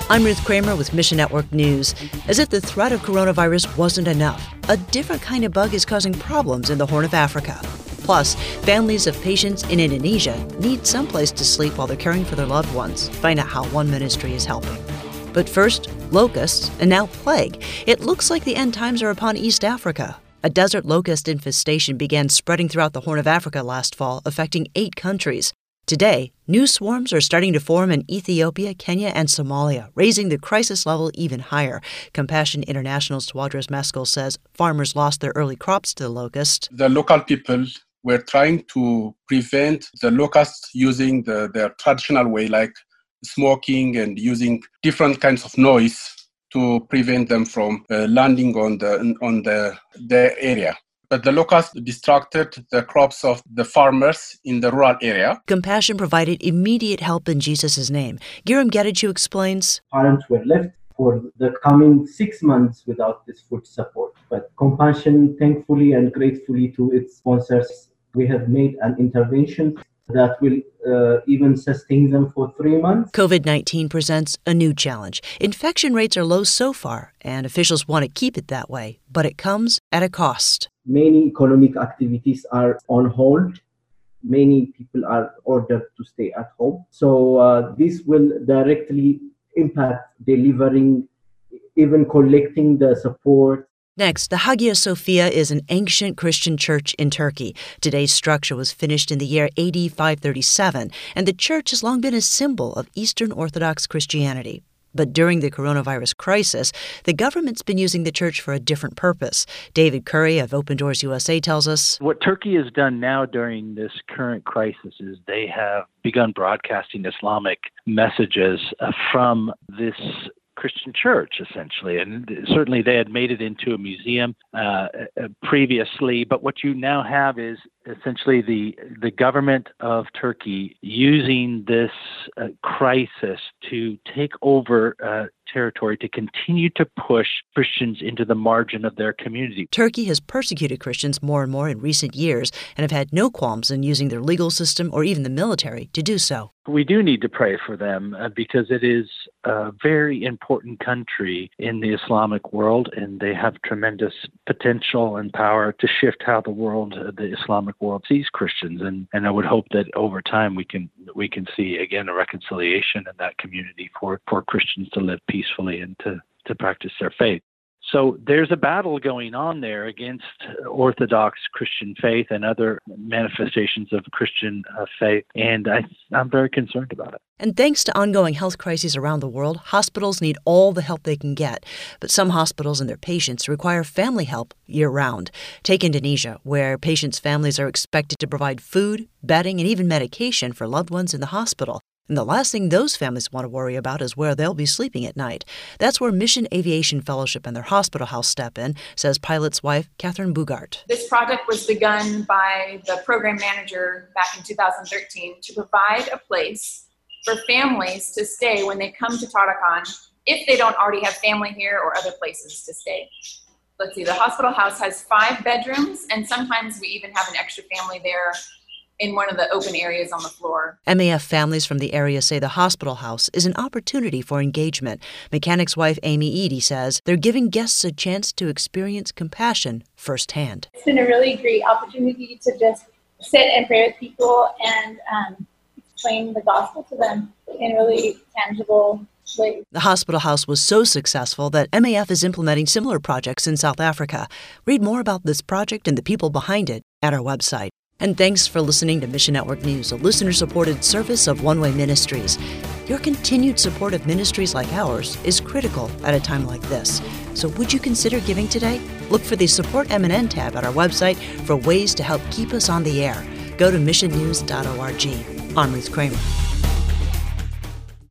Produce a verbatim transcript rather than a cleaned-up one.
I'm Ruth Kramer with Mission Network News. As if the threat of coronavirus wasn't enough, a different kind of bug is causing problems in the Horn of Africa. Plus, families of patients in Indonesia need someplace to sleep while they're caring for their loved ones. Find out how one ministry is helping. But first, locusts and now plague. It looks like the end times are upon East Africa. A desert locust infestation began spreading throughout the Horn of Africa last fall, affecting eight countries. Today, new swarms are starting to form in Ethiopia, Kenya, and Somalia, raising the crisis level even higher. Compassion International's Tawadros Meskel says farmers lost their early crops to the locust. The local people were trying to prevent the locusts using the, their traditional way, like smoking and using different kinds of noise to prevent them from uh, landing on the on the their area. But the locusts distracted the crops of the farmers in the rural area. Compassion provided immediate help in Jesus' name. Giram Getachew explains. Parents were left for the coming six months without this food support. But Compassion, thankfully and gratefully to its sponsors, we have made an intervention that will uh, even sustain them for three months. COVID nineteen presents a new challenge. Infection rates are low so far, and officials want to keep it that way. But it comes at a cost. Many economic activities are on hold. Many people are ordered to stay at home. So uh, this will directly impact delivering, even collecting the support. Next, the Hagia Sophia is an ancient Christian church in Turkey. Today's structure was finished in the year A D five thirty-seven, and the church has long been a symbol of Eastern Orthodox Christianity. But during the coronavirus crisis, the government's been using the church for a different purpose. David Curry of Open Doors U S A tells us. What Turkey has done now during this current crisis is they have begun broadcasting Islamic messages uh, from this Christian church, essentially. And certainly they had made it into a museum uh, previously. But what you now have is essentially the the government of Turkey using this uh, crisis to take over uh, territory to continue to push Christians into the margin of their community. Turkey has persecuted Christians more and more in recent years and have had no qualms in using their legal system or even the military to do so. We do need to pray for them uh, because it is a very important country in the Islamic world, and they have tremendous potential and power to shift how the world, uh, the Islamic world, sees Christians. And, and I would hope that over time we can we can see again a reconciliation in that community for, for Christians to live peacefully and to, to practice their faith. So there's a battle going on there against Orthodox Christian faith and other manifestations of Christian uh, faith, and I, I'm very concerned about it. And thanks to ongoing health crises around the world, hospitals need all the help they can get. But some hospitals and their patients require family help year-round. Take Indonesia, where patients' families are expected to provide food, bedding, and even medication for loved ones in the hospital. And the last thing those families want to worry about is where they'll be sleeping at night. That's where Mission Aviation Fellowship and their hospital house step in, says pilot's wife, Catherine Bugart. This project was begun by the program manager back in two thousand thirteen to provide a place for families to stay when they come to Tarakan if they don't already have family here or other places to stay. Let's see, the hospital house has five bedrooms, and sometimes we even have an extra family there in one of the open areas on the floor. M A F families from the area say the hospital house is an opportunity for engagement. Mechanic's wife Amy Eady says they're giving guests a chance to experience compassion firsthand. It's been a really great opportunity to just sit and pray with people and um, explain the gospel to them in really tangible ways. The hospital house was so successful that M A F is implementing similar projects in South Africa. Read more about this project and the people behind it at our website. And thanks for listening to Mission Network News, a listener-supported service of One Way Ministries. Your continued support of ministries like ours is critical at a time like this. So would you consider giving today? Look for the Support M N N tab at our website for ways to help keep us on the air. Go to mission news dot org. I'm Ruth Kramer.